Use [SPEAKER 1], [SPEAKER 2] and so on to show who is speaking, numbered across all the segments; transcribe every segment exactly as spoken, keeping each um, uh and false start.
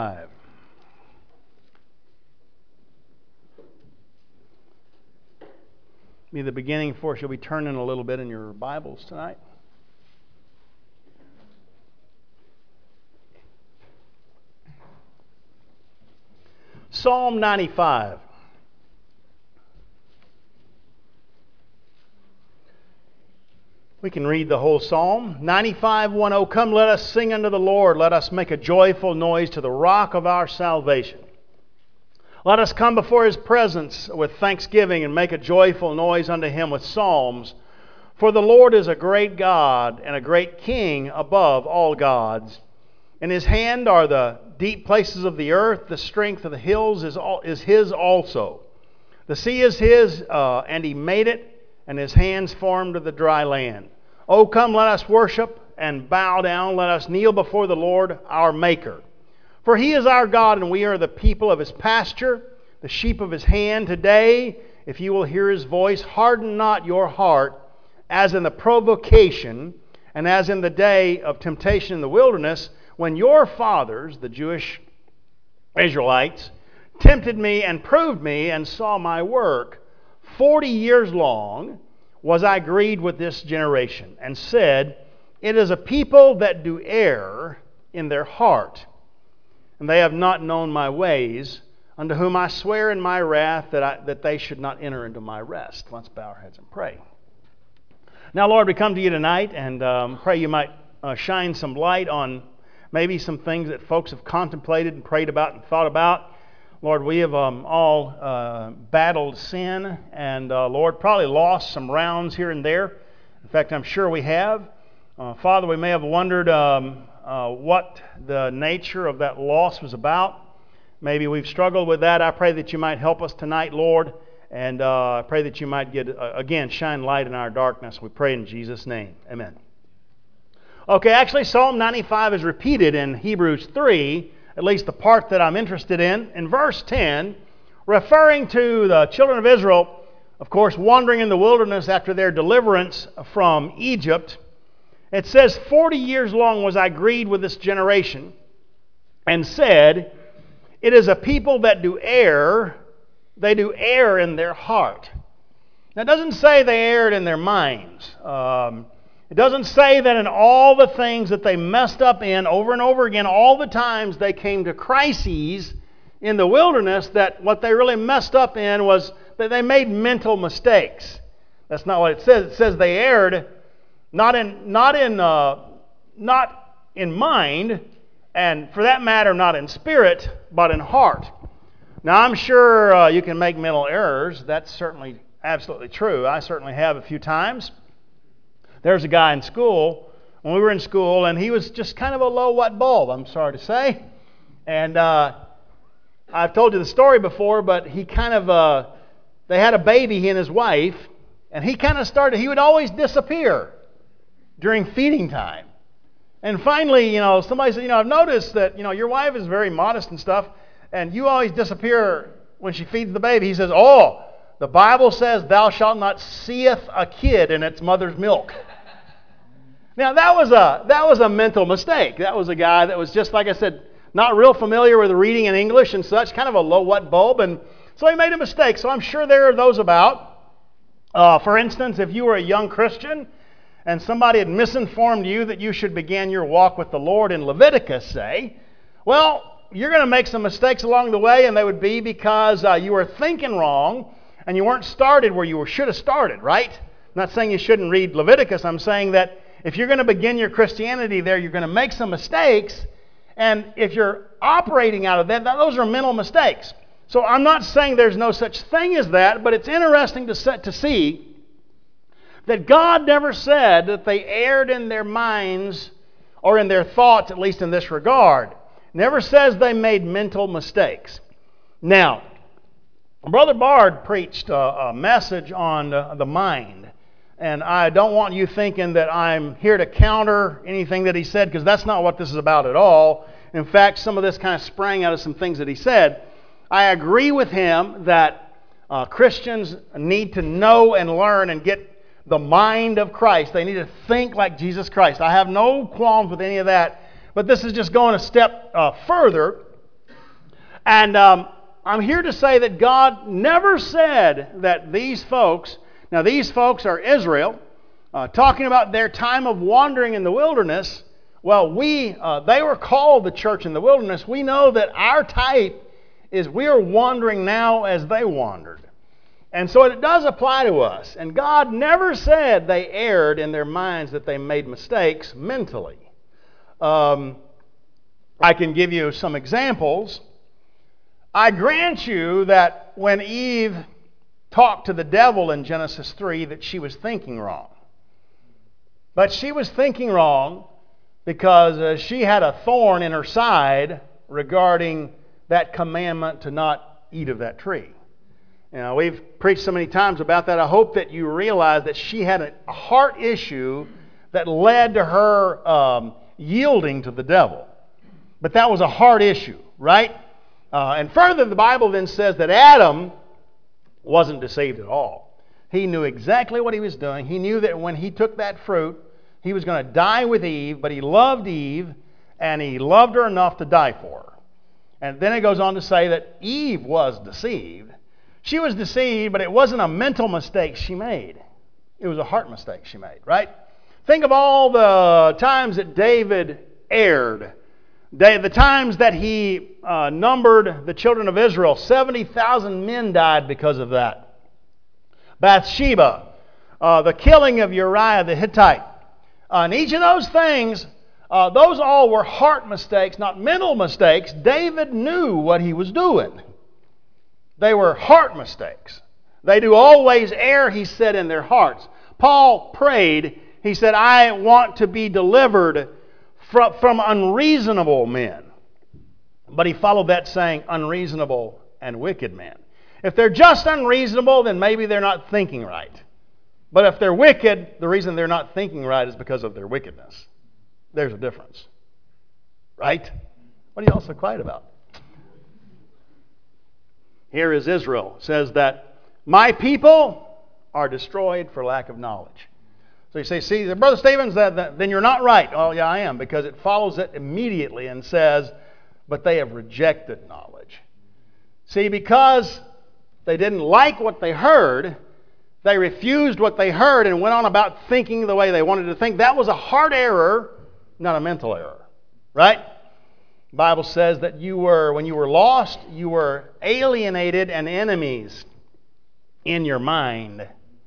[SPEAKER 1] Five. Be the beginning, for us. You'll be turning a little bit in your Bibles tonight. Psalm ninety-five. We can read the whole psalm. ninety-five, one, oh, come, let us sing unto the Lord. Let us make a joyful noise to the rock of our salvation. Let us come before His presence with thanksgiving and make a joyful noise unto Him with psalms. For the Lord is a great God and a great King above all gods. In His hand are the deep places of the earth. The strength of the hills is, all, is His also. The sea is His, uh, and He made it, and His hands formed the dry land. O come, let us worship and bow down. Let us kneel before the Lord our Maker. For He is our God, and we are the people of His pasture, the sheep of His hand. Today, if you will hear His voice, harden not your heart, as in the provocation, and as in the day of temptation in the wilderness, when your fathers, the Jewish Israelites, tempted me and proved me and saw my work. Forty years long was I grieved with this generation, and said, it is a people that do err in their heart, and they have not known my ways, unto whom I swear in my wrath that, I, that they should not enter into my rest. Let's bow our heads and pray. Now, Lord, we come to you tonight and um, pray you might uh, shine some light on maybe some things that folks have contemplated and prayed about and thought about. Lord, we have um, all uh, battled sin and, uh, Lord, probably lost some rounds here and there. In fact, I'm sure we have. Uh, Father, we may have wondered um, uh, what the nature of that loss was about. Maybe we've struggled with that. I pray that you might help us tonight, Lord, and uh, I pray that you might, get uh, again, shine light in our darkness. We pray in Jesus' name. Amen. Okay, actually, Psalm ninety-five is repeated in Hebrews three, at least the part that I'm interested in, in verse ten, referring to the children of Israel, of course, wandering in the wilderness after their deliverance from Egypt. It says, forty years long was I grieved with this generation, and said, it is a people that do err, they do err in their heart. Now, it doesn't say they erred in their minds. Um, It doesn't say that in all the things that they messed up in over and over again, all the times they came to crises in the wilderness, that what they really messed up in was that they made mental mistakes. That's not what it says. It says they erred not in not in uh, not in mind, and for that matter, not in spirit, but in heart. Now, I'm sure uh, you can make mental errors. That's certainly absolutely true. I certainly have a few times. There's a guy in school, when we were in school, and he was just kind of a low-watt bulb, I'm sorry to say. And uh, I've told you the story before, but he kind of, uh, they had a baby, he and his wife, and he kind of started, he would always disappear during feeding time. And finally, you know, somebody said, you know, I've noticed that, you know, your wife is very modest and stuff, and you always disappear when she feeds the baby. He says, oh, the Bible says, thou shalt not seeth a kid in its mother's milk. Now, that was a that was a mental mistake. That was a guy that was just, like I said, not real familiar with reading in English and such, kind of a low-watt bulb, and so he made a mistake. So I'm sure there are those about. Uh, for instance, if you were a young Christian and somebody had misinformed you that you should begin your walk with the Lord in Leviticus, say, well, you're going to make some mistakes along the way, and they would be because uh, you were thinking wrong and you weren't started where you should have started, right? I'm not saying you shouldn't read Leviticus. I'm saying that if you're going to begin your Christianity there, you're going to make some mistakes. And if you're operating out of that, those are mental mistakes. So I'm not saying there's no such thing as that, but it's interesting to, set, to see that God never said that they erred in their minds or in their thoughts, at least in this regard. Never says they made mental mistakes. Now, Brother Bard preached a, a message on the, the mind. And I don't want you thinking that I'm here to counter anything that he said, because that's not what this is about at all. In fact, some of this kind of sprang out of some things that he said. I agree with him that uh, Christians need to know and learn and get the mind of Christ. They need to think like Jesus Christ. I have no qualms with any of that. But this is just going a step uh, further And um, I'm here to say that God never said that these folks, now these folks are Israel, uh, talking about their time of wandering in the wilderness. Well, we, uh, they were called the church in the wilderness. We know that our type is we are wandering now as they wandered. And so it does apply to us. And God never said they erred in their minds, that they made mistakes mentally. Um, I can give you some examples. I grant you that when Eve talked to the devil in Genesis three, that she was thinking wrong. But she was thinking wrong because uh, she had a thorn in her side regarding that commandment to not eat of that tree. You know, we've preached so many times about that. I hope that you realize that she had a heart issue that led to her um, yielding to the devil. But that was a heart issue, right? Uh, and further, the Bible then says that Adam wasn't deceived at all. He knew exactly what he was doing. He knew that when he took that fruit, he was going to die with Eve, but he loved Eve, and he loved her enough to die for her. And then it goes on to say that Eve was deceived. She was deceived, but it wasn't a mental mistake she made. It was a heart mistake she made, right? Think of all the times that David erred. The times that he uh, numbered the children of Israel. seventy thousand men died because of that. Bathsheba, uh, the killing of Uriah the Hittite. Uh, and each of those things, uh, those all were heart mistakes, not mental mistakes. David knew what he was doing. They were heart mistakes. They do always err, he said, in their hearts. Paul prayed, he said, I want to be delivered from, from unreasonable men. But he followed that saying, unreasonable and wicked men. If they're just unreasonable, then maybe they're not thinking right. But if they're wicked, the reason they're not thinking right is because of their wickedness. There's a difference. Right? What are you all so quiet about? Here is Israel. It says that my people are destroyed for lack of knowledge. So you say, see, Brother Stevens, that, that, then you're not right. Oh, yeah, I am, because it follows it immediately and says, but they have rejected knowledge. See, because they didn't like what they heard, they refused what they heard and went on about thinking the way they wanted to think. That was a heart error, not a mental error. Right? The Bible says that you were, when you were lost, you were alienated and enemies in your mind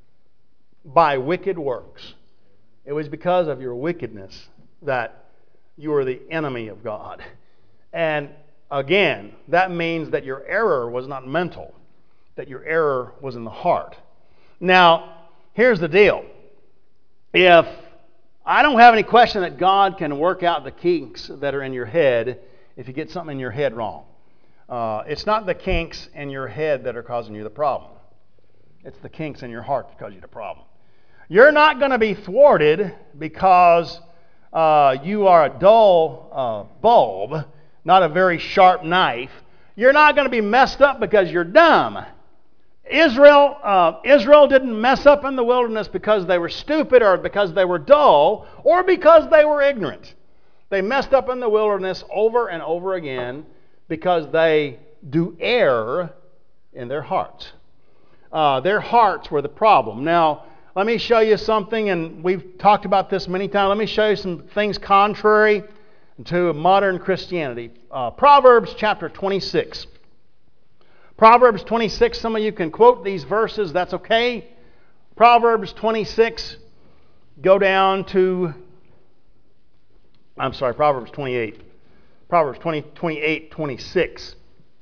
[SPEAKER 1] by wicked works. It was because of your wickedness that you were the enemy of God. And again, that means that your error was not mental, that your error was in the heart. Now, here's the deal. If I don't have any question that God can work out the kinks that are in your head if you get something in your head wrong. Uh, it's not the kinks in your head that are causing you the problem. It's the kinks in your heart that cause you the problem. You're not going to be thwarted because uh, you are a dull uh, bulb, not a very sharp knife. You're not going to be messed up because you're dumb. Israel, uh, Israel didn't mess up in the wilderness because they were stupid or because they were dull or because they were ignorant. They messed up in the wilderness over and over again because they do err in their hearts. Uh, their hearts were the problem. Now, let me show you something, and we've talked about this many times. Let me show you some things contrary to modern Christianity. Uh, Proverbs chapter twenty-six. Proverbs twenty-six, some of you can quote these verses, that's okay. Proverbs twenty-six, go down to, I'm sorry, Proverbs twenty-eight. Proverbs twenty, twenty-eight, twenty-six.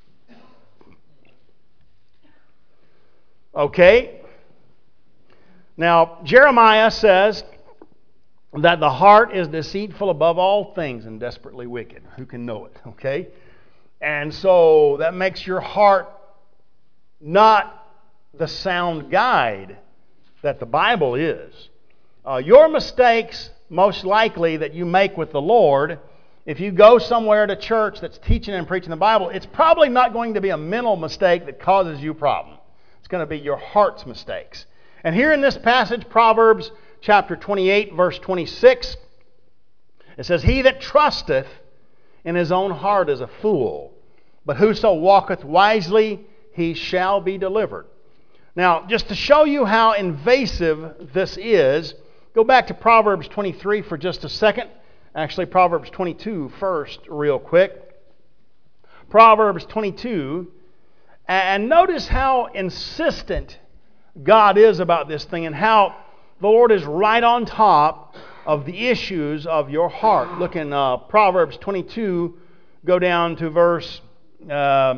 [SPEAKER 1] Okay. Now, Jeremiah says that the heart is deceitful above all things and desperately wicked. Who can know it? Okay? And so that makes your heart not the sound guide that the Bible is. Uh, your mistakes, most likely, that you make with the Lord, if you go somewhere to church that's teaching and preaching the Bible, it's probably not going to be a mental mistake that causes you problem. It's going to be your heart's mistakes. And here in this passage, Proverbs chapter twenty-eight, verse twenty-six, it says, he that trusteth in his own heart is a fool, But whoso walketh wisely, he shall be delivered. Now, just to show you how invasive this is, go back to Proverbs twenty-three for just a second. Actually, Proverbs twenty-two first, real quick. Proverbs twenty-two, and notice how insistent God is about this thing and how the Lord is right on top of the issues of your heart. Look in uh, Proverbs twenty-two, go down to verse uh,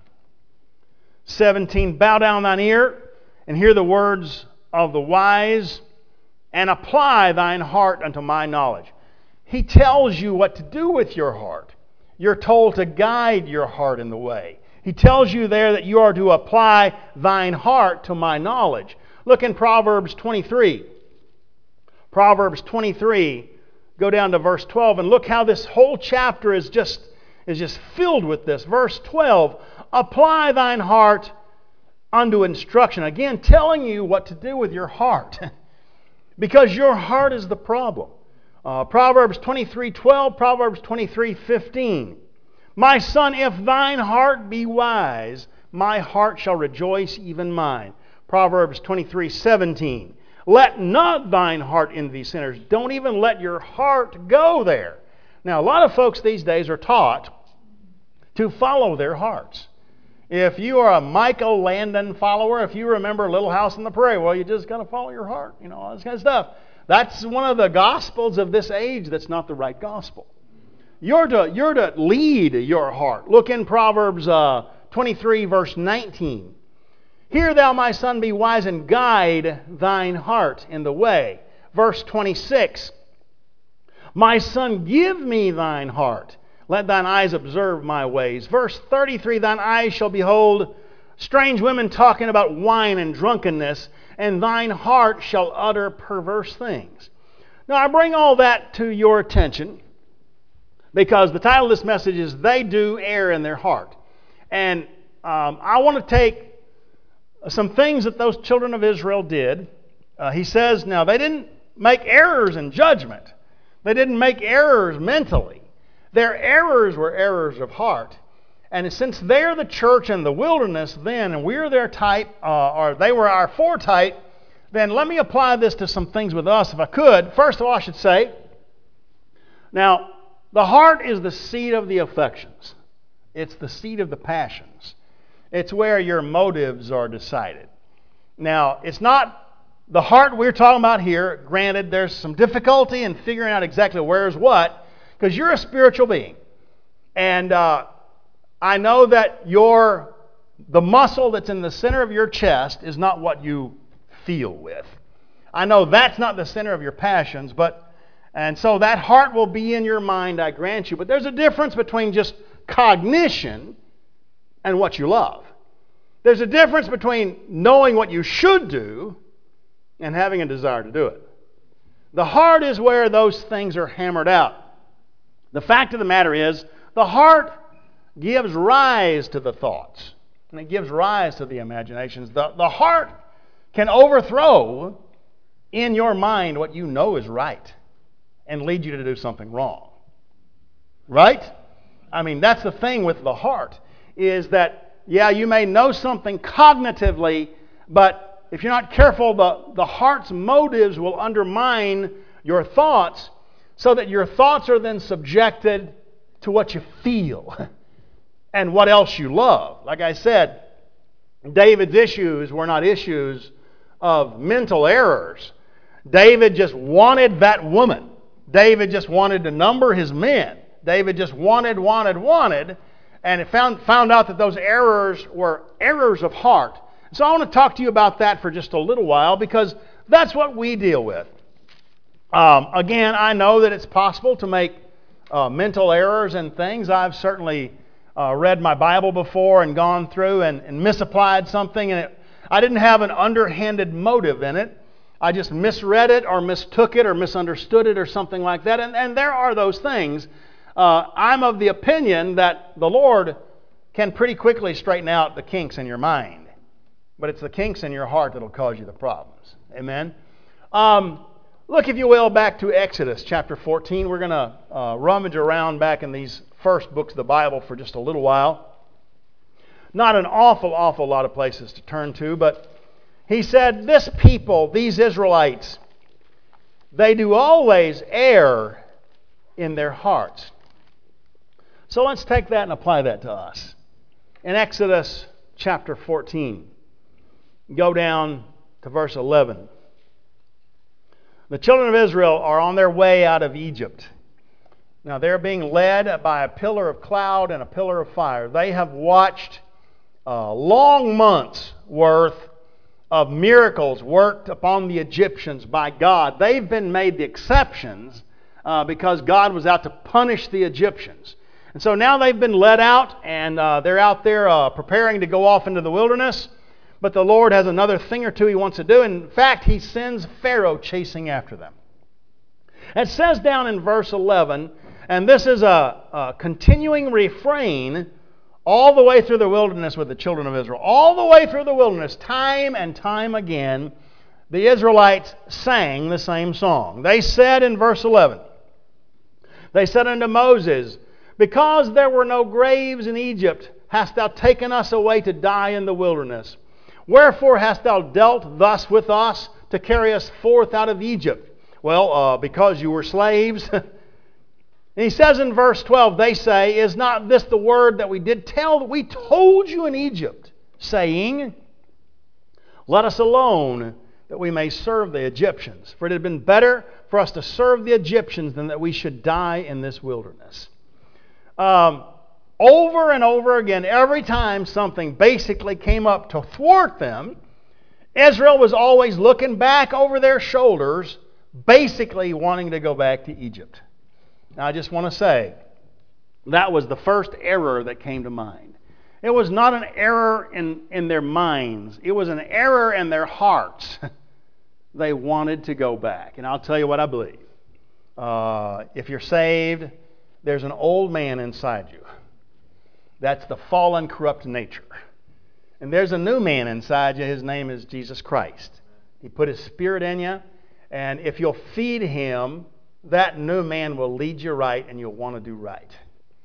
[SPEAKER 1] seventeen. Bow down thine ear and hear the words of the wise, and apply thine heart unto my knowledge. He tells you what to do with your heart. You're told to guide your heart in the way. He tells you there that you are to apply thine heart to my knowledge. Look in Proverbs twenty-three. Proverbs twenty-three, go down to verse twelve, and look how this whole chapter is just, is just filled with this. Verse twelve, apply thine heart unto instruction. Again, telling you what to do with your heart. Because your heart is the problem. Uh, Proverbs twenty-three twelve, Proverbs twenty-three fifteen. My son, if thine heart be wise, my heart shall rejoice, even mine. Proverbs twenty-three seventeen. Let not thine heart envy sinners. Don't even let your heart go there. Now, a lot of folks these days are taught to follow their hearts. If you are a Michael Landon follower, if you remember Little House on the Prairie, well, you just got to follow your heart, you know, all this kind of stuff. That's one of the gospels of this age that's not the right gospel. You're to, you're to lead your heart. Look in Proverbs uh, twenty-three, verse nineteen. Hear thou, my son, be wise, and guide thine heart in the way. Verse twenty-six. My son, give me thine heart. Let thine eyes observe my ways. Verse thirty-three, thine eyes shall behold strange women talking about wine and drunkenness, and thine heart shall utter perverse things. Now, I bring all that to your attention because the title of this message is They Do Err in Their Heart. And um, I want to take some things that those children of Israel did. Uh, he says, now, they didn't make errors in judgment. They didn't make errors mentally. Their errors were errors of heart. And since they're the church in the wilderness then, and we're their type, uh, or they were our foretype, then let me apply this to some things with us if I could. First of all, I should say, now, the heart is the seat of the affections. It's the seat of the passions. It's where your motives are decided. Now, it's not the heart we're talking about here. Granted, there's some difficulty in figuring out exactly where's what, because you're a spiritual being. And uh, I know that your the muscle that's in the center of your chest is not what you feel with. I know that's not the center of your passions, but and so that heart will be in your mind, I grant you. But there's a difference between just cognition and what you love. There's a difference between knowing what you should do and having a desire to do it. The heart is where those things are hammered out. The fact of the matter is, the heart gives rise to the thoughts, and it gives rise to the imaginations. The, the heart can overthrow in your mind what you know is right and lead you to do something wrong. Right? I mean, that's the thing with the heart, is that, yeah, you may know something cognitively, but if you're not careful, the, the heart's motives will undermine your thoughts, so that your thoughts are then subjected to what you feel and what else you love. Like I said, David's issues were not issues of mental errors. David just wanted that woman. David just wanted to number his men. David just wanted, wanted, wanted, and it found, found out that those errors were errors of heart. So I want to talk to you about that for just a little while, because that's what we deal with. Um, again, I know that it's possible to make uh, mental errors and things. I've certainly uh, read my Bible before and gone through and, and misapplied something, and it, I didn't have an underhanded motive in it. I just misread it or mistook it or misunderstood it or something like that. And, and there are those things. Uh, I'm of the opinion that the Lord can pretty quickly straighten out the kinks in your mind. But it's the kinks in your heart that will cause you the problems. Amen? Um... Look, if you will, back to Exodus chapter fourteen. We're going to uh, rummage around back in these first books of the Bible for just a little while. Not an awful, awful lot of places to turn to, but he said, this people, these Israelites, they do always err in their hearts. So let's take that and apply that to us. In Exodus chapter fourteen, go down to verse eleven. The children of Israel are on their way out of Egypt. Now they're being led by a pillar of cloud and a pillar of fire. They have watched uh, long months worth of miracles worked upon the Egyptians by God. They've been made the exceptions uh, because God was out to punish the Egyptians. And so now they've been led out, and uh, they're out there uh, preparing to go off into the wilderness. But the Lord has another thing or two He wants to do. In fact, He sends Pharaoh chasing after them. It says down in verse eleven, and this is a, a continuing refrain all the way through the wilderness with the children of Israel. All the way through the wilderness, time and time again, the Israelites sang the same song. They said in verse eleven, they said unto Moses, because there were no graves in Egypt, hast thou taken us away to die in the wilderness. Wherefore hast thou dealt thus with us to carry us forth out of Egypt? Well, uh, because you were slaves. And he says in verse twelve, they say, is not this the word that we did tell that we told you in Egypt, saying, let us alone that we may serve the Egyptians. For it had been better for us to serve the Egyptians than that we should die in this wilderness. Um, over and over again, every time something basically came up to thwart them, Israel was always looking back over their shoulders, basically wanting to go back to Egypt. Now, I just want to say, that was the first error that came to mind. It was not an error in, in their minds. It was an error in their hearts. They wanted to go back. And I'll tell you what I believe. Uh, if you're saved, there's an old man inside you. That's the fallen, corrupt nature. And there's a new man inside you. His name is Jesus Christ. He put His Spirit in you. And if you'll feed Him, that new man will lead you right and you'll want to do right.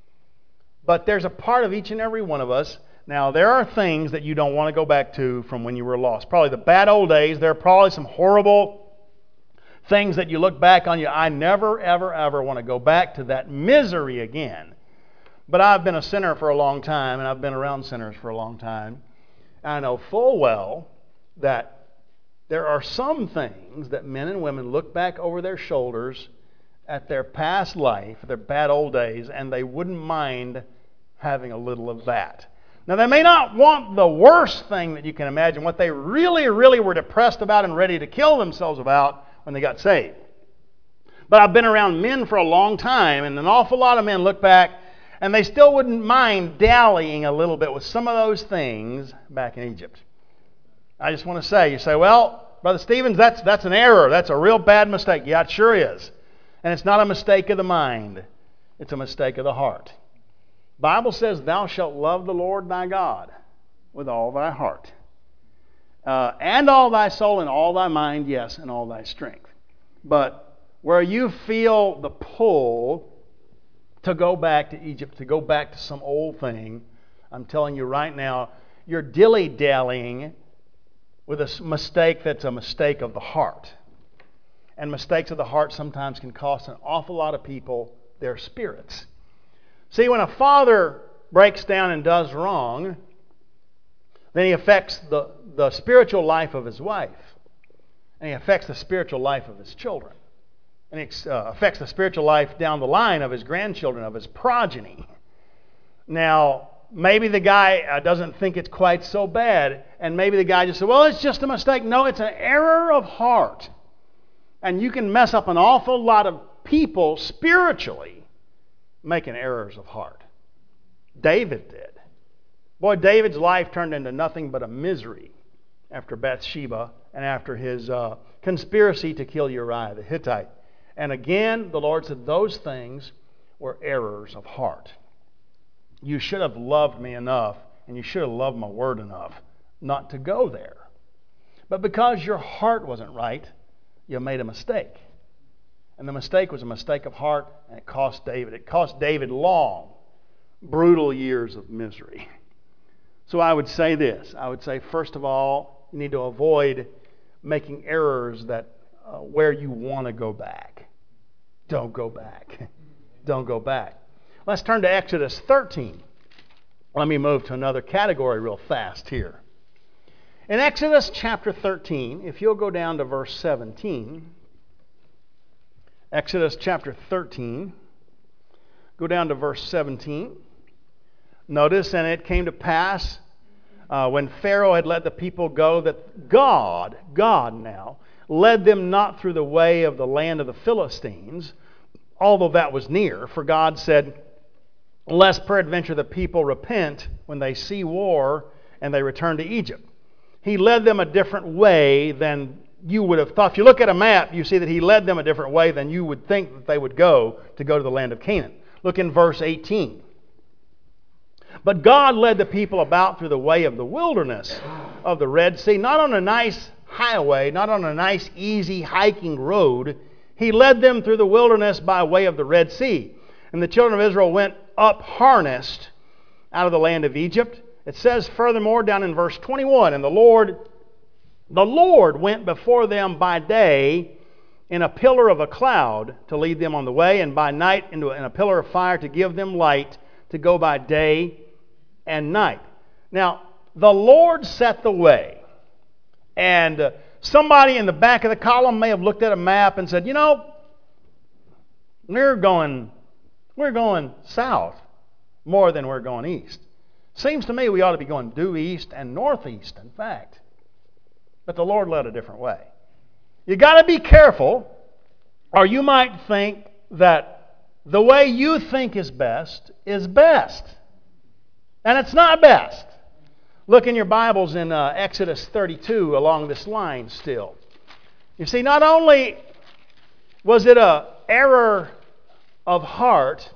[SPEAKER 1] But there's a part of each and every one of us. Now, there are things that you don't want to go back to from when you were lost. Probably the bad old days. There are probably some horrible things that you look back on you. I never, ever, ever want to go back to that misery again. But I've been a sinner for a long time, and I've been around sinners for a long time. And I know full well that there are some things that men and women look back over their shoulders at their past life, their bad old days, and they wouldn't mind having a little of that. Now, they may not want the worst thing that you can imagine, what they really, really were depressed about and ready to kill themselves about when they got saved. But I've been around men for a long time, and an awful lot of men look back and they still wouldn't mind dallying a little bit with some of those things back in Egypt. I just want to say, you say, well, Brother Stevens, that's, that's an error. That's a real bad mistake. Yeah, it sure is. And it's not a mistake of the mind. It's a mistake of the heart. The Bible says, thou shalt love the Lord thy God with all thy heart, uh, and all thy soul, and all thy mind, yes, and all thy strength. But where you feel the pull to go back to Egypt, to go back to some old thing, I'm telling you right now, you're dilly-dallying with a mistake that's a mistake of the heart. And mistakes of the heart sometimes can cost an awful lot of people their spirits. See, when a father breaks down and does wrong, then he affects the, the spiritual life of his wife. And he affects the spiritual life of his children. And he uh, affects the spiritual life down the line of his grandchildren, of his progeny. Now, maybe the guy uh, doesn't think it's quite so bad, and maybe the guy just said, well, it's just a mistake. No, it's an error of heart. And you can mess up an awful lot of people spiritually making errors of heart. David did. Boy, David's life turned into nothing but a misery after Bathsheba and after his uh, conspiracy to kill Uriah the Hittite. And again, the Lord said those things were errors of heart. You should have loved me enough, and you should have loved my word enough not to go there. But because your heart wasn't right, you made a mistake. And the mistake was a mistake of heart, and it cost David. It cost David long, brutal years of misery. So I would say this. I would say, first of all, you need to avoid making errors that uh, where you want to go back. Don't go back. Don't go back. Let's turn to Exodus thirteen. Let me move to another category real fast here. In Exodus chapter thirteen, if you'll go down to verse seventeen, Exodus chapter thirteen, go down to verse seventeen. Notice, and it came to pass uh, when Pharaoh had let the people go that God, God now, led them not through the way of the land of the Philistines, although that was near. For God said, lest peradventure the people repent when they see war and they return to Egypt. He led them a different way than you would have thought. If you look at a map, you see that he led them a different way than you would think that they would go to go to the land of Canaan. Look in verse eighteen. But God led the people about through the way of the wilderness of the Red Sea, not on a nice highway, not on a nice, easy hiking road. He led them through the wilderness by way of the Red Sea. And the children of Israel went up harnessed out of the land of Egypt. It says furthermore down in verse twenty-one, and the Lord, the Lord went before them by day in a pillar of a cloud to lead them on the way, and by night into in a pillar of fire to give them light to go by day and night. Now, the Lord set the way. And uh, somebody in the back of the column may have looked at a map and said, you know, we're going, we're going south more than we're going east. Seems to me we ought to be going due east and northeast, in fact. But the Lord led a different way. You got to be careful, or you might think that the way you think is best is best. And it's not best. Look in your Bibles in uh, Exodus thirty-two along this line still. You see, not only was it an error of heart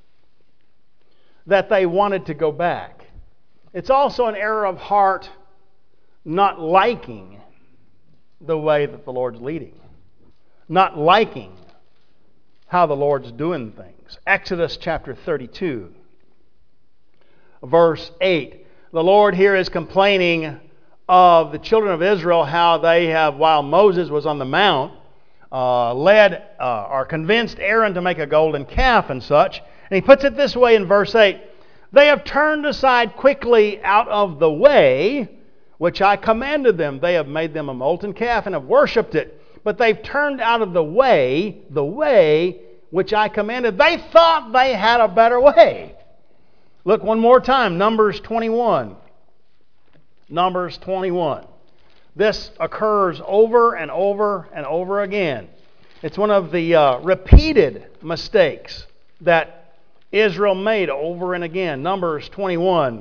[SPEAKER 1] that they wanted to go back, it's also an error of heart not liking the way that the Lord's leading, not liking how the Lord's doing things. Exodus chapter thirty-two, verse eight. The Lord here is complaining of the children of Israel, how they have, while Moses was on the mount, uh, led uh, or convinced Aaron to make a golden calf and such. And he puts it this way in verse eight. They have turned aside quickly out of the way which I commanded them. They have made them a molten calf and have worshipped it. But they've turned out of the way, the way which I commanded. They thought they had a better way. Look one more time, Numbers twenty-one. Numbers twenty-one. This occurs over and over and over again. It's one of the uh, repeated mistakes that Israel made over and again. Numbers twenty-one.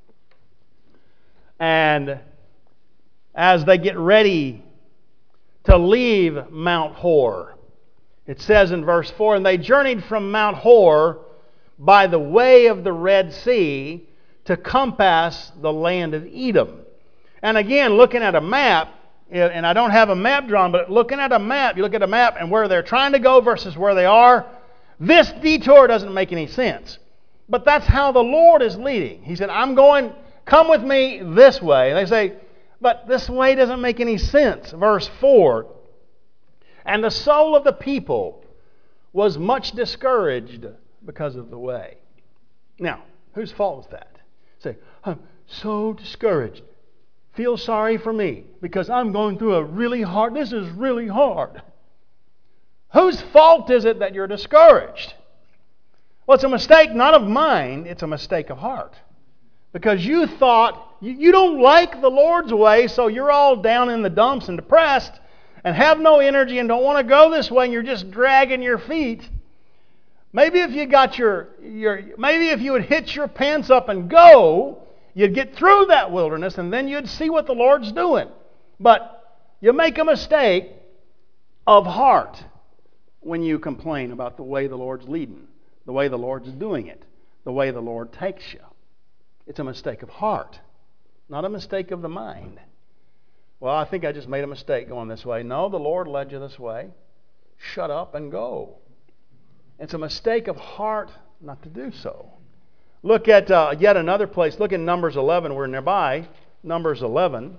[SPEAKER 1] And as they get ready to leave Mount Hor, it says in verse four, and they journeyed from Mount Hor by the way of the Red Sea to compass the land of Edom. And again, looking at a map, and I don't have a map drawn, but looking at a map, you look at a map and where they're trying to go versus where they are, this detour doesn't make any sense. But that's how the Lord is leading. He said, I'm going, come with me this way. And they say, but this way doesn't make any sense. Verse four, and the soul of the people was much discouraged because of the way. Now, whose fault was that? Say, I'm so discouraged. Feel sorry for me because I'm going through a really hard, this is really hard. Whose fault is it that you're discouraged? Well, it's a mistake not of mind, it's a mistake of heart. Because you thought, you, you don't like the Lord's way, so you're all down in the dumps and depressed and have no energy and don't want to go this way and you're just dragging your feet. Maybe if you got your, your, maybe if you would hitch your pants up and go, you'd get through that wilderness and then you'd see what the Lord's doing. But you make a mistake of heart when you complain about the way the Lord's leading, the way the Lord's doing it, the way the Lord takes you. It's a mistake of heart, not a mistake of the mind. Well, I think I just made a mistake going this way. No, the Lord led you this way. Shut up and go. It's a mistake of heart not to do so. Look at uh, yet another place. Look at Numbers eleven. We're nearby. Numbers eleven.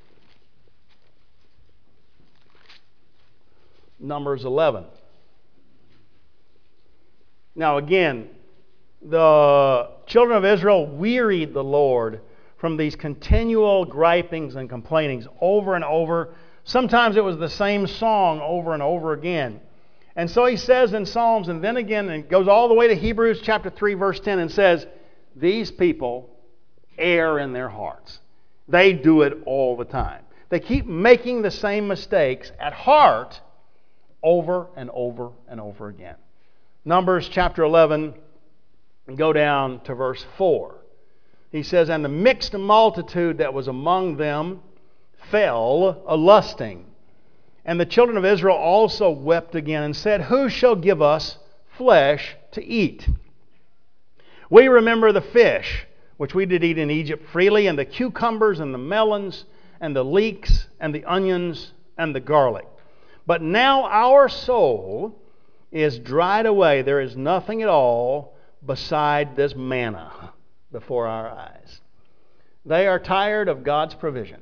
[SPEAKER 1] Numbers eleven. Now again, the children of Israel wearied the Lord from these continual gripings and complainings over and over. Sometimes it was the same song over and over again. And so he says in Psalms, and then again, and it goes all the way to Hebrews chapter three, verse ten, and says, these people err in their hearts. They do it all the time. They keep making the same mistakes at heart over and over and over again. Numbers chapter eleven, go down to verse four. He says, and the mixed multitude that was among them fell a-lusting. And the children of Israel also wept again and said, who shall give us flesh to eat? We remember the fish, which we did eat in Egypt freely, and the cucumbers and the melons and the leeks and the onions and the garlic. But now our soul is dried away. There is nothing at all beside this manna before our eyes. They are tired of God's provision.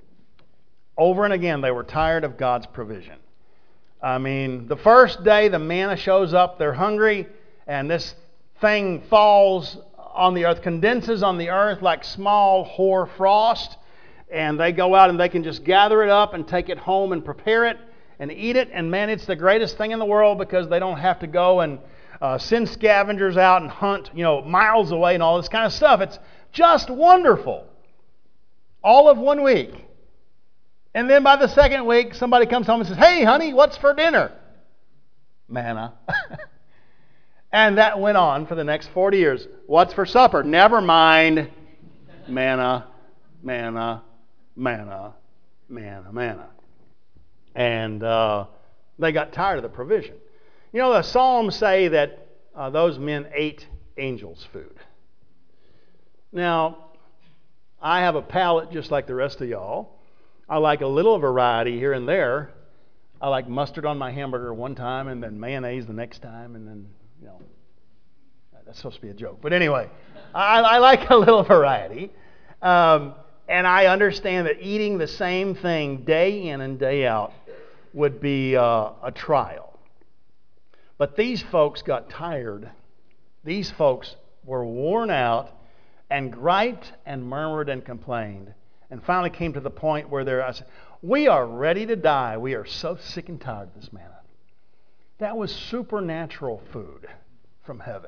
[SPEAKER 1] Over and again, they were tired of God's provision. I mean, the first day the manna shows up, they're hungry, and this thing falls on the earth, condenses on the earth like small hoar frost, and they go out and they can just gather it up and take it home and prepare it and eat it. And man, it's the greatest thing in the world because they don't have to go and uh, send scavengers out and hunt, you know, miles away and all this kind of stuff. It's just wonderful. All of one week. And then by the second week, somebody comes home and says, hey, honey, what's for dinner? Manna. And that went on for the next forty years. What's for supper? Never mind. Manna, manna, manna, manna, manna. And uh, they got tired of the provision. You know, the Psalms say that uh, those men ate angels' food. Now, I have a palate just like the rest of y'all. I like a little variety here and there. I like mustard on my hamburger one time and then mayonnaise the next time, and then, you know, that's supposed to be a joke. But anyway, I, I like a little variety. Um, and I understand that eating the same thing day in and day out would be uh, a trial. But these folks got tired. These folks were worn out and griped and murmured and complained. And finally came to the point where they're, I said, we are ready to die. We are so sick and tired of this manna. That was supernatural food from heaven.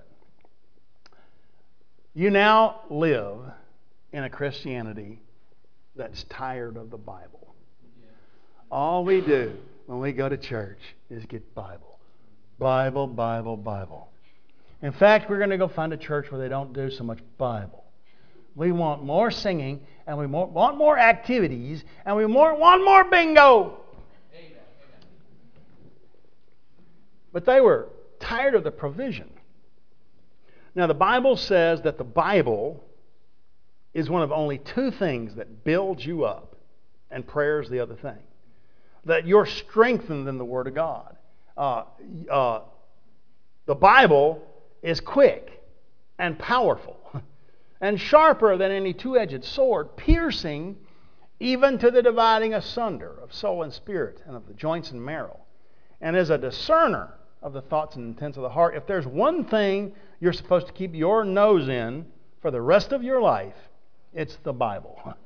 [SPEAKER 1] You now live in a Christianity that's tired of the Bible. All we do when we go to church is get Bible. Bible, Bible, Bible. In fact, we're going to go find a church where they don't do so much Bible. We want more singing, and we more, want more activities, and we more, want more bingo. Amen. But they were tired of the provision. Now, the Bible says that the Bible is one of only two things that builds you up, and prayer is the other thing. That you're strengthened in the Word of God. Uh, uh, the Bible is quick and powerful and sharper than any two-edged sword, piercing even to the dividing asunder of soul and spirit and of the joints and marrow, and is a discerner of the thoughts and intents of the heart. If there's one thing you're supposed to keep your nose in for the rest of your life, it's the Bible.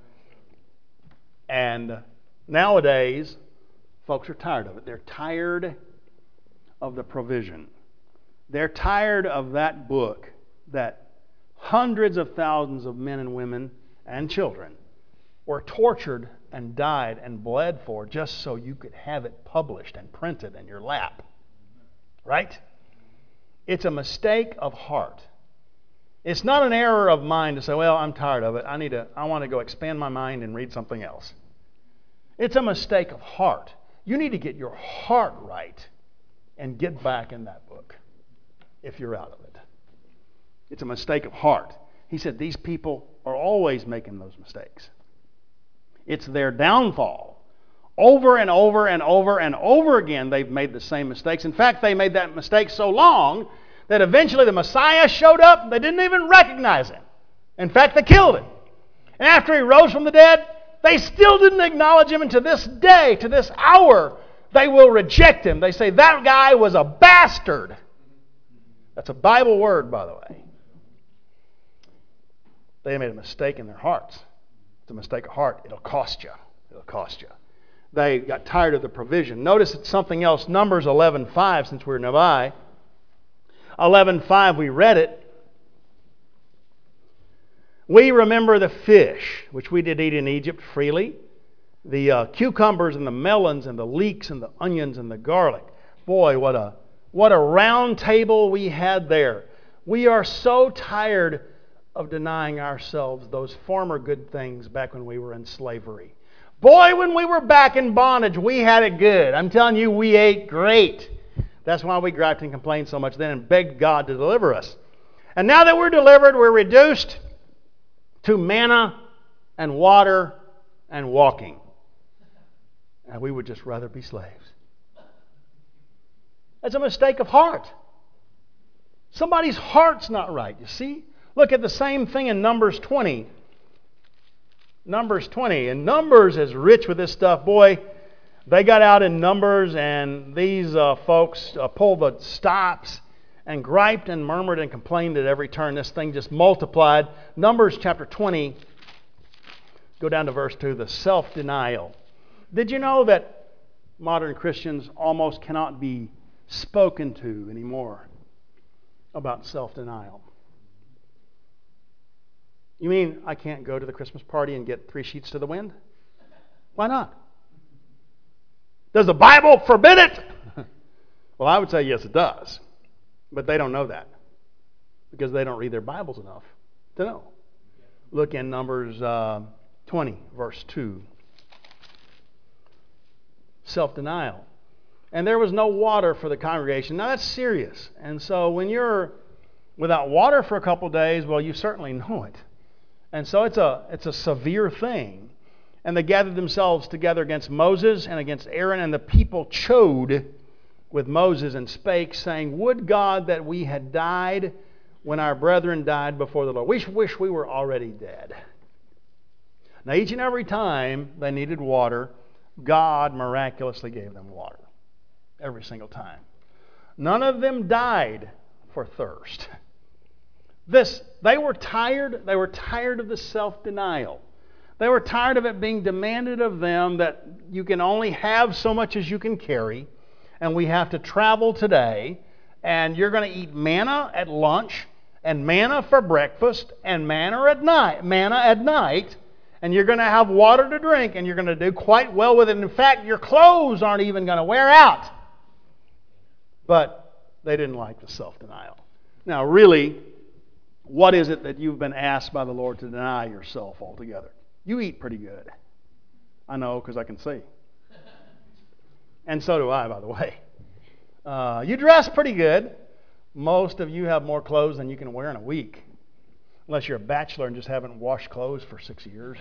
[SPEAKER 1] And nowadays, folks are tired of it. They're tired of the provision. They're tired of that book that hundreds of thousands of men and women and children were tortured and died and bled for just so you could have it published and printed in your lap. Right? It's a mistake of heart. It's not an error of mind to say, well, I'm tired of it. I need to, I want to go expand my mind and read something else. It's a mistake of heart. You need to get your heart right and get back in that book if you're out of it. It's a mistake of heart. He said these people are always making those mistakes. It's their downfall. Over and over and over and over again, they've made the same mistakes. In fact, they made that mistake so long that eventually the Messiah showed up, they didn't even recognize him. In fact, they killed him. And after he rose from the dead, they still didn't acknowledge him, and to this day, to this hour, they will reject him. They say, that guy was a bastard. That's a Bible word, by the way. They made a mistake in their hearts. It's a mistake of heart. It'll cost you. It'll cost you. They got tired of the provision. Notice it's something else. Numbers eleven five, since we're nearby. eleven five, we read it. We remember the fish, which we did eat in Egypt freely, the uh, cucumbers and the melons and the leeks and the onions and the garlic. Boy, what a what a round table we had there. We are so tired of denying ourselves those former good things back when we were in slavery. Boy, when we were back in bondage, we had it good. I'm telling you, we ate great. That's why we griped and complained so much then and begged God to deliver us. And now that we're delivered, we're reduced to manna and water and walking. And we would just rather be slaves. That's a mistake of heart. Somebody's heart's not right, you see? Look at the same thing in Numbers twenty. Numbers twenty. And Numbers is rich with this stuff. Boy, they got out in Numbers, and these uh, folks uh, pulled the stops and griped and murmured and complained at every turn. This thing just multiplied. Numbers chapter twenty, go down to verse two, the self-denial. Did you know that modern Christians almost cannot be spoken to anymore about self-denial? You mean I can't go to the Christmas party and get three sheets to the wind? Why not? Does the Bible forbid it? Well, I would say yes, it does. But they don't know that because they don't read their Bibles enough to know. Look in Numbers uh, twenty, verse two. Self-denial. And there was no water for the congregation. Now, that's serious. And so when you're without water for a couple days, well, you certainly know it. And so it's a it's a severe thing. And they gathered themselves together against Moses and against Aaron, and the people chode with Moses and spake, saying, Would God that we had died when our brethren died before the Lord. We wish we were already dead. Now, each and every time they needed water, God miraculously gave them water. Every single time. None of them died for thirst. This, they were tired. They were tired of the self-denial. They were tired of it being demanded of them that you can only have so much as you can carry, and we have to travel today, and you're going to eat manna at lunch, and manna for breakfast, and manna at night, manna at night, and you're going to have water to drink, and you're going to do quite well with it. In fact, your clothes aren't even going to wear out. But they didn't like the self-denial. Now, really, what is it that you've been asked by the Lord to deny yourself altogether? You eat pretty good. I know, because I can see. And so do I, by the way. Uh, you dress pretty good. Most of you have more clothes than you can wear in a week. Unless you're a bachelor and just haven't washed clothes for six years.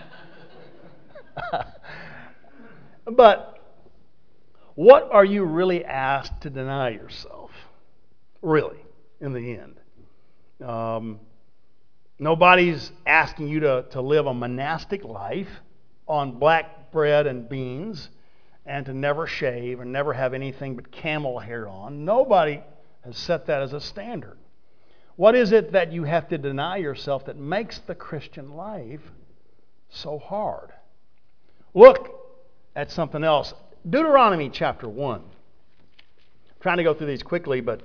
[SPEAKER 1] But what are you really asked to deny yourself? Really, in the end. Um, nobody's asking you to, to live a monastic life on black bread and beans and to never shave and never have anything but camel hair on. Nobody has set that as a standard. What is it that you have to deny yourself that makes the Christian life so hard? Look at something else. Deuteronomy chapter one. I'm trying to go through these quickly, but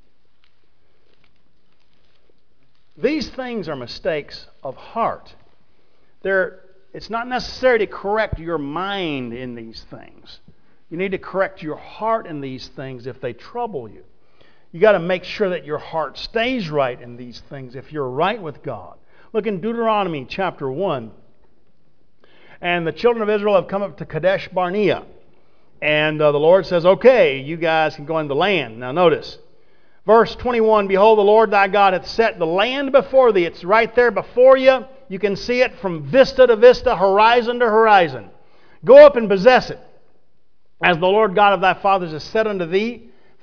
[SPEAKER 1] these things are mistakes of heart. They're, it's not necessary to correct your mind in these things. You need to correct your heart in these things if they trouble you. You got to make sure that your heart stays right in these things if you're right with God. Look in Deuteronomy chapter one. And the children of Israel have come up to Kadesh Barnea. And uh, the Lord says, okay, you guys can go into the land. Now notice, verse twenty-one, Behold, the Lord thy God hath set the land before thee. It's right there before you. You can see it from vista to vista, horizon to horizon. Go up and possess it, as the Lord God of thy fathers has said unto thee.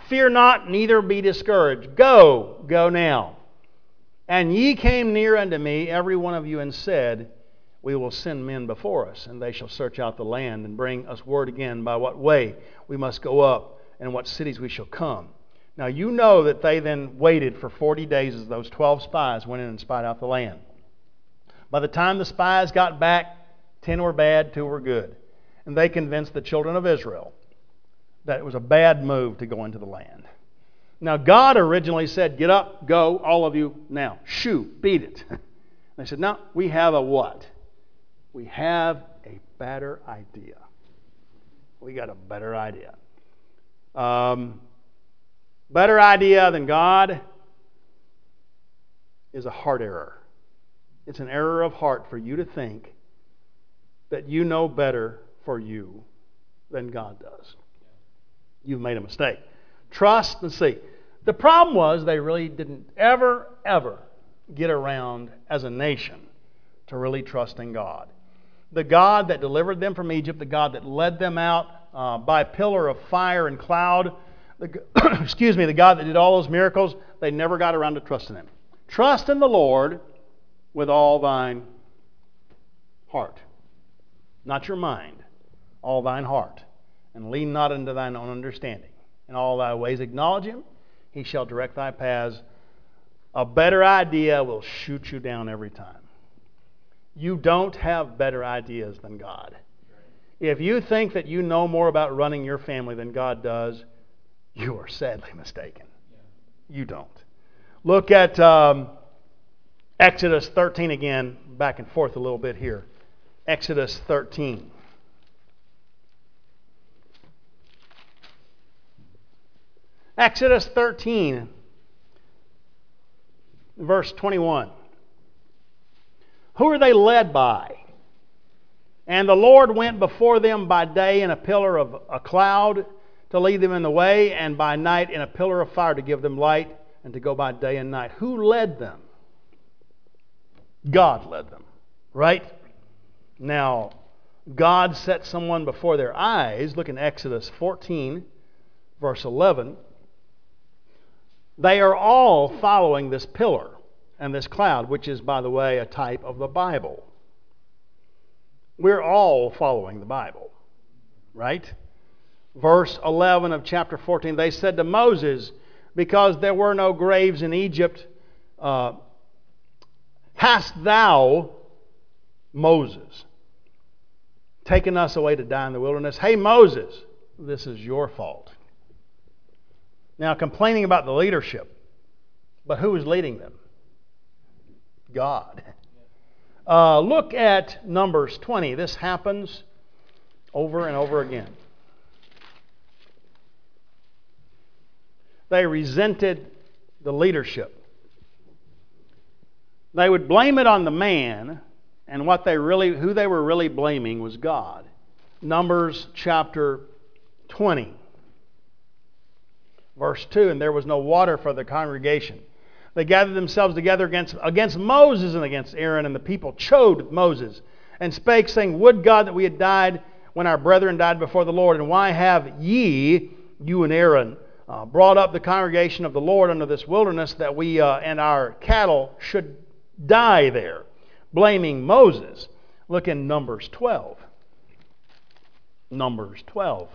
[SPEAKER 1] Fear not, neither be discouraged. Go, go now. And ye came near unto me, every one of you, and said, we will send men before us, and they shall search out the land, and bring us word again by what way we must go up, and what cities we shall come. Now you know that they then waited for forty days as those twelve spies went in and spied out the land. By the time the spies got back, ten were bad, two were good. And they convinced the children of Israel that it was a bad move to go into the land. Now God originally said, get up, go, all of you, now, shoo, beat it. They said, no, we have a what? We have a better idea. We got a better idea. Um, better idea than God is a heart error. It's an error of heart for you to think that you know better for you than God does. You've made a mistake. Trust and see. The problem was they really didn't ever, ever get around as a nation to really trusting God. The God that delivered them from Egypt, the God that led them out uh, by pillar of fire and cloud, the, excuse me, the God that did all those miracles, they never got around to trusting Him. Trust in the Lord with all thine heart. Not your mind, all thine heart. And lean not unto thine own understanding. In all thy ways acknowledge Him, He shall direct thy paths. A better idea will shoot you down every time. You don't have better ideas than God. If you think that you know more about running your family than God does, you are sadly mistaken. You don't. Look at um, Exodus thirteen again, back and forth a little bit here. Exodus thirteen. Exodus thirteen, verse twenty-one. Who are they led by? And the Lord went before them by day in a pillar of a cloud to lead them in the way, and by night in a pillar of fire to give them light, and to go by day and night. Who led them? God led them, right? Now, God set someone before their eyes. Look in Exodus fourteen, verse eleven. They are all following this pillar and this cloud, which is, by the way, a type of the Bible. We're all following the Bible, right? Verse eleven of chapter fourteen, they said to Moses, because there were no graves in Egypt, uh, hast thou, Moses, taken us away to die in the wilderness? Hey, Moses, this is your fault. Now, complaining about the leadership, but who is leading them? God. Uh, look at Numbers twenty. This happens over and over again. They resented the leadership. They would blame it on the man, and what they really, who they were really blaming was God. Numbers chapter twenty. Verse two, and there was no water for the congregation. They gathered themselves together against, against Moses and against Aaron, and the people chode with Moses, and spake, saying, would God that we had died when our brethren died before the Lord, and why have ye, you and Aaron, uh, brought up the congregation of the Lord unto this wilderness, that we uh, and our cattle should die there? Blaming Moses. Look in Numbers twelve. Numbers twelve.